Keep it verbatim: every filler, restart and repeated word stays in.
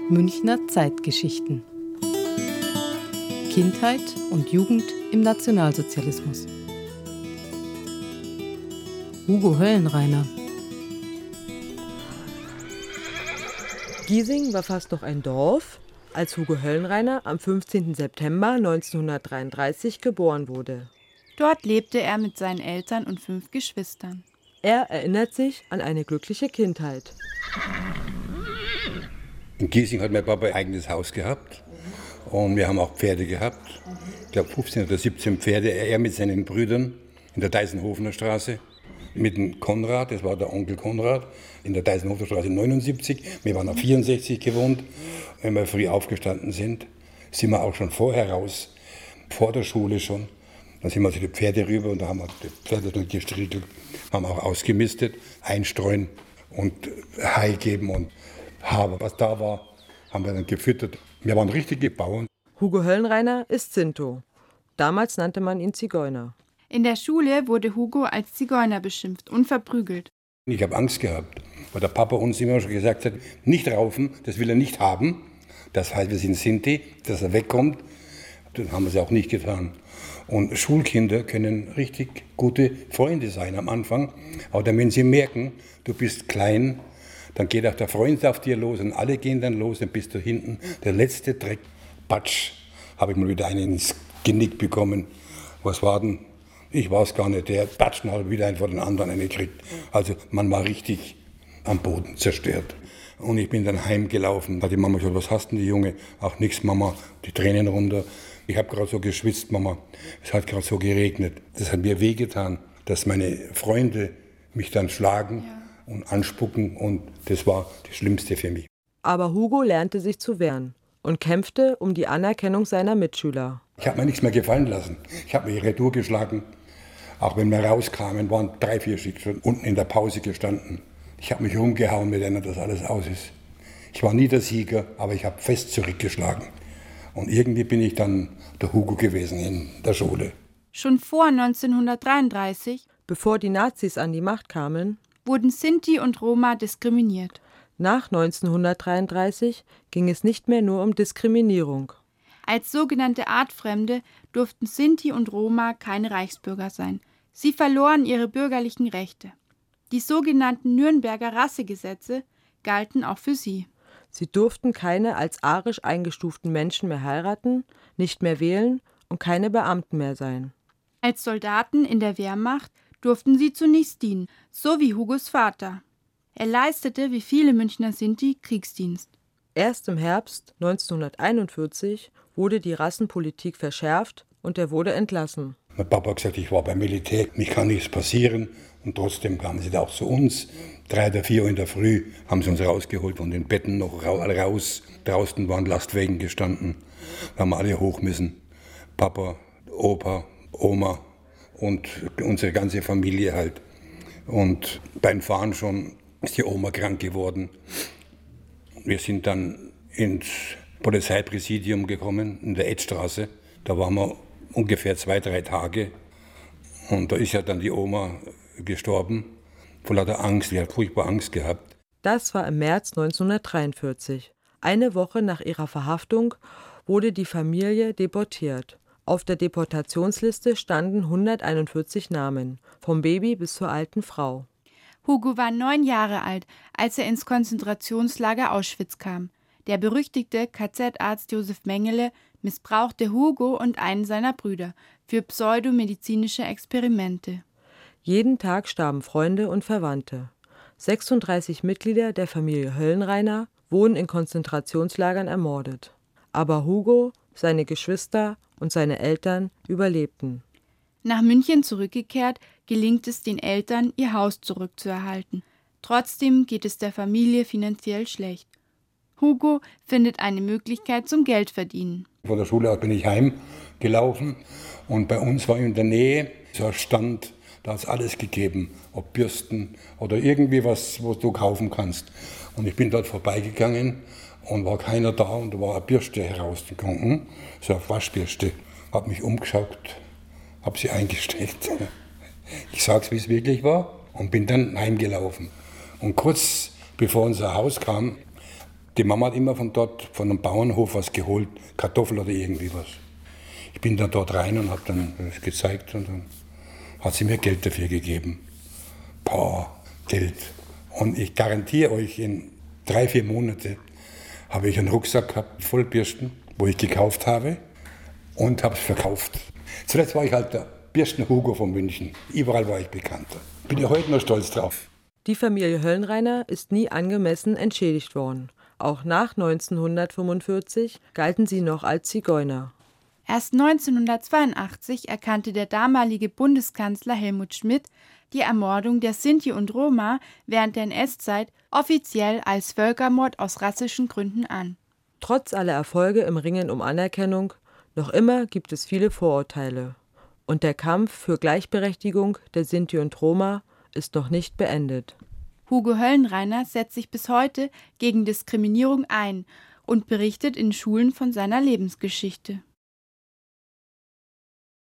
Münchner Zeitgeschichten. Kindheit und Jugend im Nationalsozialismus. Hugo Höllenreiner. Giesing war fast noch ein Dorf, als Hugo Höllenreiner am fünfzehnten September neunzehnhundertdreiunddreißig geboren wurde. Dort lebte er mit seinen Eltern und fünf Geschwistern. Er erinnert sich an eine glückliche Kindheit. In Giesing hat mein Papa ein eigenes Haus gehabt und wir haben auch Pferde gehabt. Ich glaube fünfzehn oder siebzehn Pferde, er mit seinen Brüdern in der Deisenhofener Straße. Mit dem Konrad, das war der Onkel Konrad, in der Deisenhofener Straße neunundsiebzig. Wir waren auf vierundsechzig gewohnt. Wenn wir früh aufgestanden sind, sind wir auch schon vorher raus, vor der Schule schon. Dann sind wir zu den Pferde rüber und da haben wir die Pferde noch gestriegelt, haben auch ausgemistet, einstreuen und Heu geben und Haber, was da war, haben wir dann gefüttert. Wir waren richtige Bauern. Hugo Höllenreiner ist Sinto. Damals nannte man ihn Zigeuner. In der Schule wurde Hugo als Zigeuner beschimpft und verprügelt. Ich habe Angst gehabt, weil der Papa uns immer schon gesagt hat, nicht raufen, das will er nicht haben. Das heißt, wir sind Sinti, dass er wegkommt. Dann haben wir es auch nicht getan. Und Schulkinder können richtig gute Freunde sein am Anfang. Aber dann, wenn sie merken, du bist klein, dann geht auch der Freund auf dir los und alle gehen dann los, dann bist du hinten. Der letzte Dreck, Batsch, habe ich mal wieder einen ins Genick bekommen. Was war denn? Ich war es gar nicht. Der Batschen hat wieder einen vor den anderen einen gekriegt. Also man war richtig am Boden zerstört. Und ich bin dann heimgelaufen. Da hat die Mama gesagt, was hast denn die Junge? Ach nix, Mama, die Tränen runter. Ich habe gerade so geschwitzt, Mama. Es hat gerade so geregnet. Das hat mir wehgetan, dass meine Freunde mich dann schlagen ja. und anspucken. Und das war das Schlimmste für mich. Aber Hugo lernte sich zu wehren und kämpfte um die Anerkennung seiner Mitschüler. Ich habe mir nichts mehr gefallen lassen. Ich habe mich retour geschlagen. Auch wenn wir rauskamen, waren drei, vier Stück schon unten in der Pause gestanden. Ich habe mich rumgehauen, mit denen das alles aus ist. Ich war nie der Sieger, aber ich habe fest zurückgeschlagen. Und irgendwie bin ich dann der Hugo gewesen in der Schule. Schon vor neunzehnhundertdreiunddreißig, bevor die Nazis an die Macht kamen, wurden Sinti und Roma diskriminiert. Nach neunzehnhundertdreiunddreißig ging es nicht mehr nur um Diskriminierung. Als sogenannte Artfremde durften Sinti und Roma keine Reichsbürger sein. Sie verloren ihre bürgerlichen Rechte. Die sogenannten Nürnberger Rassegesetze galten auch für sie. Sie durften keine als arisch eingestuften Menschen mehr heiraten, nicht mehr wählen und keine Beamten mehr sein. Als Soldaten in der Wehrmacht durften sie zunächst dienen, so wie Hugos Vater. Er leistete, wie viele Münchner Sinti, Kriegsdienst. Erst im Herbst neunzehnhunderteinundvierzig wurde die Rassenpolitik verschärft und er wurde entlassen. Mein Papa hat gesagt, ich war beim Militär, mich kann nichts passieren. Und trotzdem kamen sie da auch zu uns. Drei oder vier Uhr in der Früh haben sie uns rausgeholt von den Betten noch raus. Draußen waren Lastwagen gestanden. Da haben wir alle hoch müssen. Papa, Opa, Oma und unsere ganze Familie halt. Und beim Fahren schon ist die Oma krank geworden. Wir sind dann ins Polizeipräsidium gekommen, in der Edstraße. Da waren wir ungefähr zwei, drei Tage. Und da ist ja dann die Oma gestorben, vor lauter Angst. Die hat furchtbar Angst gehabt. Das war im März neunzehnhundertdreiundvierzig. Eine Woche nach ihrer Verhaftung wurde die Familie deportiert. Auf der Deportationsliste standen hunderteinundvierzig Namen, vom Baby bis zur alten Frau. Hugo war neun Jahre alt, als er ins Konzentrationslager Auschwitz kam. Der berüchtigte K Z-Arzt Josef Mengele missbrauchte Hugo und einen seiner Brüder für pseudomedizinische Experimente. Jeden Tag starben Freunde und Verwandte. sechsunddreißig Mitglieder der Familie Höllenreiner wurden in Konzentrationslagern ermordet. Aber Hugo, seine Geschwister und seine Eltern überlebten. Nach München zurückgekehrt, gelingt es den Eltern, ihr Haus zurückzuerhalten. Trotzdem geht es der Familie finanziell schlecht. Hugo findet eine Möglichkeit zum Geldverdienen. Von der Schule aus bin ich heimgelaufen und bei uns war in der Nähe so ein Stand, da hat es alles gegeben, ob Bürsten oder irgendwie was, was du kaufen kannst. Und ich bin dort vorbeigegangen und war keiner da und da war eine Bürste herausgekommen, so eine Waschbürste. Hab mich umgeschaut, hab sie eingesteckt. Ich sag's, wie es wirklich war und bin dann heimgelaufen. Und kurz bevor unser Haus kam, Die Mama hat immer von dort, von einem Bauernhof was geholt, Kartoffeln oder irgendwie was. Ich bin dann dort rein und habe dann das gezeigt und dann hat sie mir Geld dafür gegeben. Boah, Geld. Und ich garantiere euch, in drei, vier Monate habe ich einen Rucksack gehabt, voll Bürsten, wo ich gekauft habe und habe es verkauft. Zuletzt war ich halt der Bürsten-Hugo von München. Überall war ich bekannter. Bin ja heute noch stolz drauf. Die Familie Höllenreiner ist nie angemessen entschädigt worden. Auch nach neunzehnhundertfünfundvierzig galten sie noch als Zigeuner. Erst neunzehnhundertzweiundachtzig erkannte der damalige Bundeskanzler Helmut Schmidt die Ermordung der Sinti und Roma während der N S-Zeit offiziell als Völkermord aus rassischen Gründen an. Trotz aller Erfolge im Ringen um Anerkennung, noch immer gibt es viele Vorurteile. Und der Kampf für Gleichberechtigung der Sinti und Roma ist noch nicht beendet. Hugo Höllenreiner setzt sich bis heute gegen Diskriminierung ein und berichtet in Schulen von seiner Lebensgeschichte.